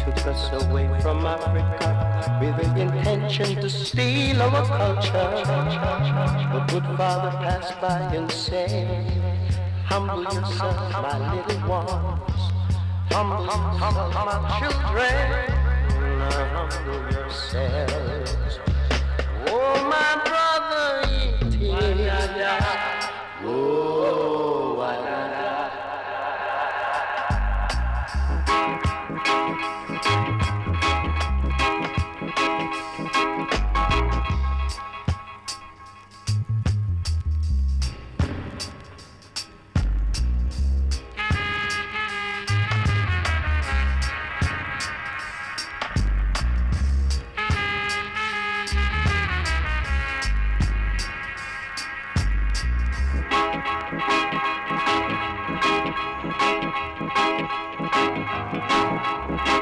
took us away from Africa with the intention to steal our culture. The good father passed by and said, humble yourself, my little ones. Humble yourself, my children. Humble yourselves. Oh, my brother, it is. Oh, la, la.